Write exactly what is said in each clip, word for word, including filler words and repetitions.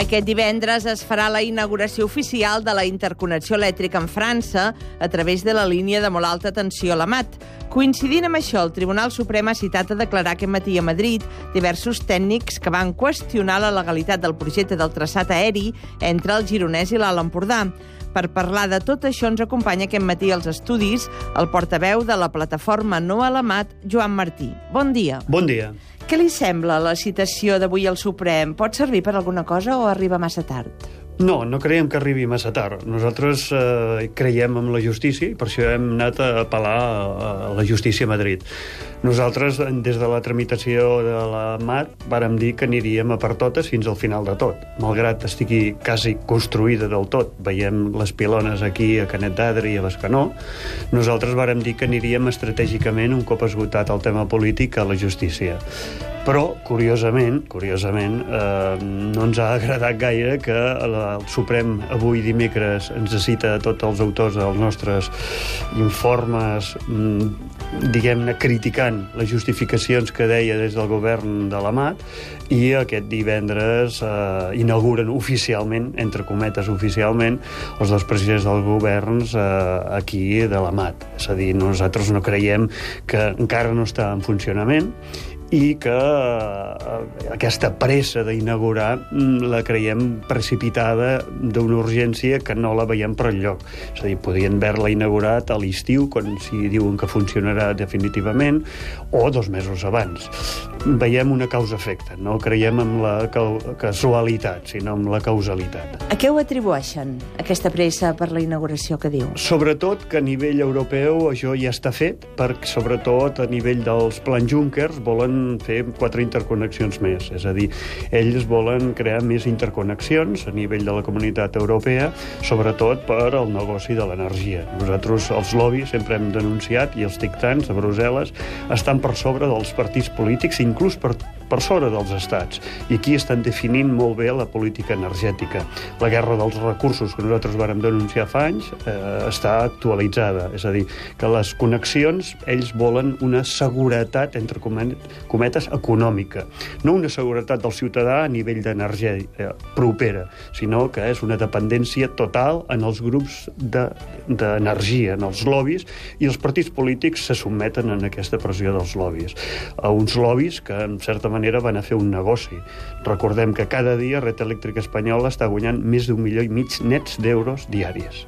Aquest divendres es farà la inauguració oficial de la interconnexió elèctrica amb França a través de la línia de molt alta tensió a la Mat. Coincidint amb això, el Tribunal Suprem ha citat a declarar aquest matí a Madrid diversos tècnics que van qüestionar la legalitat del projecte del traçat aeri entre el Gironès i l'Alt Empordà. Per parlar de tot això ens acompanya aquest matí als estudis el portaveu de la plataforma No a la Mat, Joan Martí. Bon dia. Bon dia. Què li sembla la citació d'avui al Suprem? Pot servir per alguna cosa o arriba massa tard? No, no creiem que arribi massa tard. Nosaltres eh, creiem en la justícia i per això hem anat a apel·lar a la justícia a Madrid. Nosaltres, des de la tramitació de la Mat, vàrem dir que aniríem a per totes fins al final de tot. Malgrat estigui quasi construïda del tot, veiem les pilones aquí a Canet d'Adri i a Bescanó, nosaltres vàrem dir que aniríem estratègicament, un cop esgotat el tema polític, a la justícia. Però, curiosament, curiosament, eh, no ens ha agradat gaire que el Suprem avui dimecres ens cita a tots els autors dels nostres informes, diguem-ne, criticant les justificacions que deia des del govern de la Mat, i aquest divendres eh, inauguren oficialment, entre cometes oficialment, els dos presidents dels governs eh, aquí de la Mat. És a dir, nosaltres no creiem que encara no està en funcionament, i que eh, aquesta pressa d'inaugurar la creiem precipitada d'una urgència que no la veiem per enlloc. És a dir, podien haver-la inaugurat a l'estiu, quan si diuen que funcionarà definitivament, o dos mesos abans. Veiem una causa-efecte, no creiem en la casualitat, sinó en la causalitat. A què ho atribueixen, aquesta pressa per la inauguració que diu? Sobretot que a nivell europeu això ja està fet, perquè sobretot a nivell dels plans Juncker volen fer quatre interconnexions més. És a dir, ells volen crear més interconnexions a nivell de la comunitat europea, sobretot per al negoci de l'energia. Nosaltres, els lobbies, sempre hem denunciat, i els dictats a Brussel·les estan per sobre dels partits polítics, inclús per, per sobre dels estats. I aquí estan definint molt bé la política energètica. La guerra dels recursos que nosaltres vàrem denunciar fa anys eh, està actualitzada. És a dir, que les connexions, ells volen una seguretat, entre cometes, econòmica. No una seguretat del ciutadà a nivell d'energia eh, propera, sinó que és una dependència total en els grups d'energia, de, en els lobbies, i els partits polítics se sotmeten en aquesta pressió dels lobbies. A uns lobbies que, en certa manera, van a fer un negoci. Recordem que cada dia Red Elèctrica Espanyola està guanyant més d'un milió i mig nets d'euros diàries.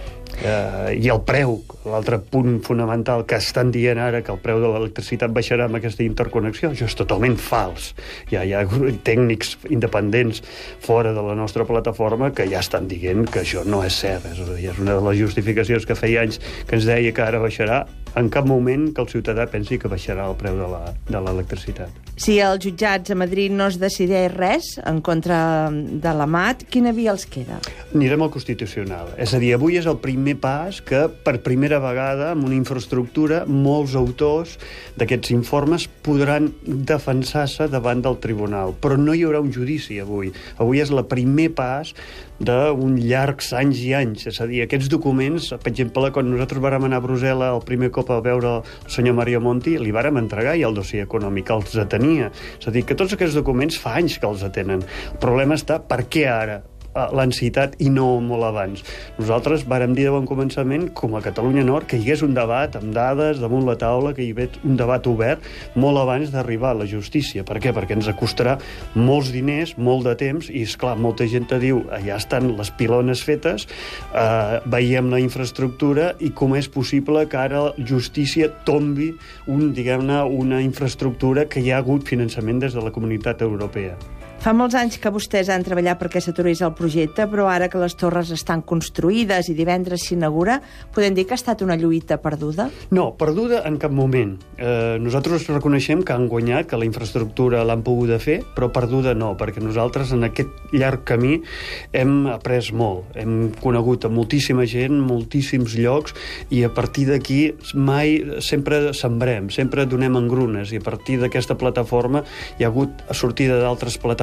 Uh, i el preu, l'altre punt fonamental que estan dient ara, que el preu de l'electricitat baixarà amb aquesta interconnexió, això és totalment fals. Ja hi ha tècnics independents fora de la nostra plataforma que ja estan dient que això no és cert. És a dir, és una de les justificacions que feia anys que ens deia que ara baixarà. En cap moment que el ciutadà pensi que baixarà el preu de l'electricitat. Si els jutjats a Madrid no es decideix res en contra de la Mat, quina via els queda? Anirem al Constitucional. És a dir, avui és el primer pas que, per primera vegada, amb una infraestructura, molts autors d'aquests informes podran defensar-se davant del tribunal. Però no hi haurà un judici avui. Avui és el primer pas d'un llargs anys i anys. És a dir, aquests documents, per exemple, quan nosaltres vàrem anar a Brussel·les el primer cop a veure el senyor Mario Monti, li vàrem entregar ja el dossier econòmic, els atenia. És a dir, que tots aquests documents fa anys que els atenen. El problema està per què ara l'ansietat i no molt abans. Nosaltres vàrem dir de bon començament, com a Catalunya Nord, que hi hagués un debat amb dades damunt la taula, que hi hagués un debat obert molt abans d'arribar a la justícia. Per què? Perquè ens costarà molts diners, molt de temps, i, esclar, molta gent te diu, allà estan les pilones fetes, eh, veiem la infraestructura, i com és possible que ara la justícia tombi un, diguem-ne, una infraestructura que hi ha hagut finançament des de la Comunitat Europea. Fa molts anys que vostès han treballat perquè s'aturés el projecte, però ara que les torres estan construïdes i divendres s'inaugura, podem dir que ha estat una lluita perduda? No, perduda en cap moment. Eh, nosaltres reconeixem que han guanyat, que la infraestructura l'han pogut fer, però perduda no, perquè nosaltres en aquest llarg camí hem après molt. Hem conegut a moltíssima gent, moltíssims llocs, i a partir d'aquí mai sempre sembrem, sempre donem engrunes, i a partir d'aquesta plataforma hi ha hagut sortida d'altres plataformes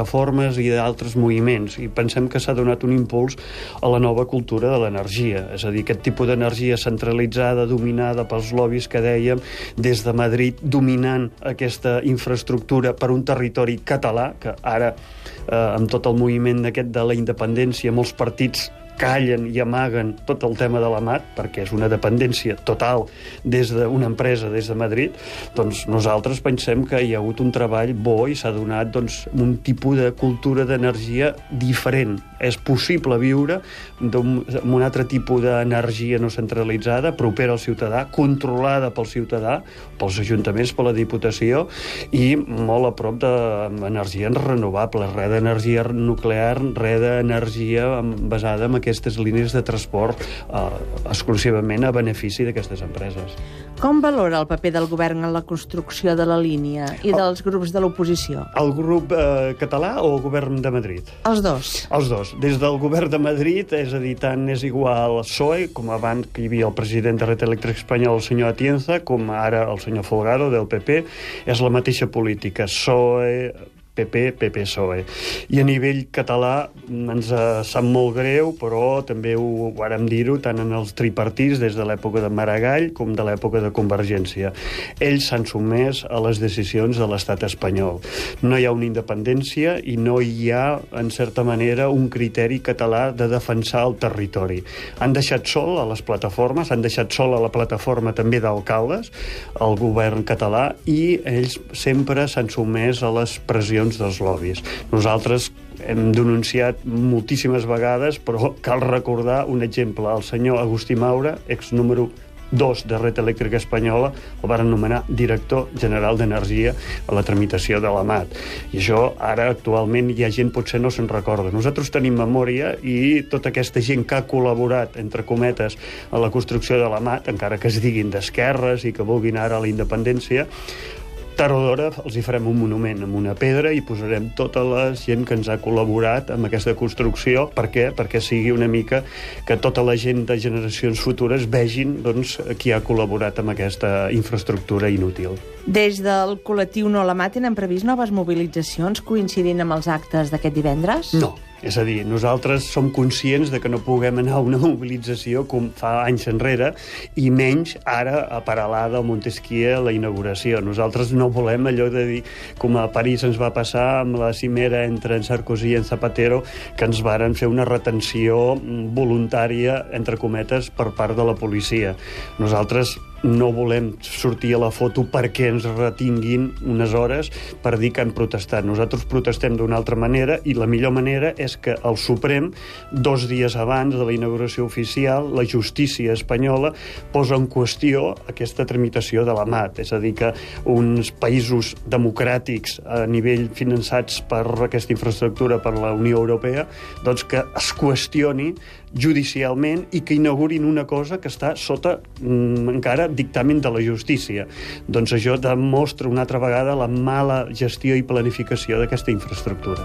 plataformes i d'altres moviments, i pensem que s'ha donat un impuls a la nova cultura de l'energia, és a dir, aquest tipus d'energia centralitzada, dominada pels lobbies que dèiem, des de Madrid, dominant aquesta infraestructura per un territori català, que ara, eh, amb tot el moviment aquest de la independència, molts partits callen i amaguen tot el tema de l'Amat, perquè és una dependència total des d'una empresa, des de Madrid. Doncs nosaltres pensem que hi ha hagut un treball bo i s'ha donat doncs, un tipus de cultura d'energia diferent. És possible viure amb un altre tipus d'energia no centralitzada, propera al ciutadà, controlada pel ciutadà, pels ajuntaments, per la Diputació, i molt a prop d'energies renovables, res d'energia nuclear, res d'energia basada en aquestes línies de transport eh, exclusivament a benefici d'aquestes empreses. Com valora el paper del govern en la construcció de la línia i dels grups de l'oposició? El grup eh, català o el govern de Madrid? Els dos. Els dos. Des del govern de Madrid, és a dir, tant és igual el P S O E, com abans que hi havia el president de Red Eléctrica Espanyol, el senyor Atienza, com ara el senyor Folgado, del P P, és la mateixa política. P S O E, P P, P P, P S O E. I a nivell català ens sap molt greu, però també ho vàrem dir-ho tant en els tripartits des de l'època de Maragall com de l'època de Convergència. Ells s'han sotmès a les decisions de l'estat espanyol. No hi ha una independència i no hi ha, en certa manera, un criteri català de defensar el territori. Han deixat sol a les plataformes, han deixat sol a la plataforma també d'alcaldes, el govern català, i ells sempre s'han sotmès a les pressions dels lobbies. Nosaltres hem denunciat moltíssimes vegades, però cal recordar un exemple. El senyor Agustí Maura, ex número dos de Red Eléctrica Espanyola, el van nomenar director general d'Energia a la tramitació de l'Amat. I això ara actualment hi ha gent potser no se'n recorda. Nosaltres tenim memòria i tota aquesta gent que ha col·laborat, entre cometes, a la construcció de l'Amat, encara que es diguin d'esquerres i que vulguin ara la independència, tard o d'hora els hi farem un monument amb una pedra i posarem tota la gent que ens ha col·laborat amb aquesta construcció. Per què? Perquè sigui una mica que tota la gent de generacions futures vegin doncs, qui ha col·laborat amb aquesta infraestructura inútil. Des del col·lectiu No l'Amat tenen previst noves mobilitzacions coincidint amb els actes d'aquest divendres? No. És a dir, nosaltres som conscients de que no puguem anar a una mobilització com fa anys enrere, i menys ara a Peralada o Montesquieu a la inauguració. Nosaltres no volem allò de dir, com a París ens va passar amb la cimera entre en Sarkozy i en Zapatero, que ens varen fer una retenció voluntària, entre cometes, per part de la policia. Nosaltres no volem sortir a la foto perquè ens retinguin unes hores per dir que han protestat. Nosaltres protestem d'una altra manera, i la millor manera és que el Suprem, dos dies abans de la inauguració oficial, la justícia espanyola posa en qüestió aquesta tramitació de l'Amat. És a dir, que uns països democràtics a nivell finançats per aquesta infraestructura per la Unió Europea, doncs que es qüestioni judicialment i que inaugurin una cosa que està sota mm, encara dictamen de la justícia. Doncs això demostra una altra vegada la mala gestió i planificació d'aquesta infraestructura.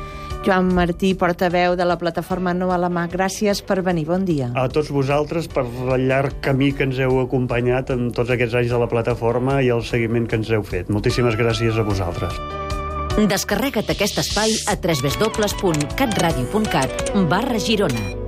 Joan Martí, portaveu de la plataforma No a l'Amat, gràcies per venir. Bon dia. A tots vosaltres per el llarg camí que ens heu acompanyat en tots aquests anys de la plataforma i el seguiment que ens heu fet. Moltíssimes gràcies a vosaltres. Descarrega't aquest espai a w w w punt catradio punt cat barra Girona.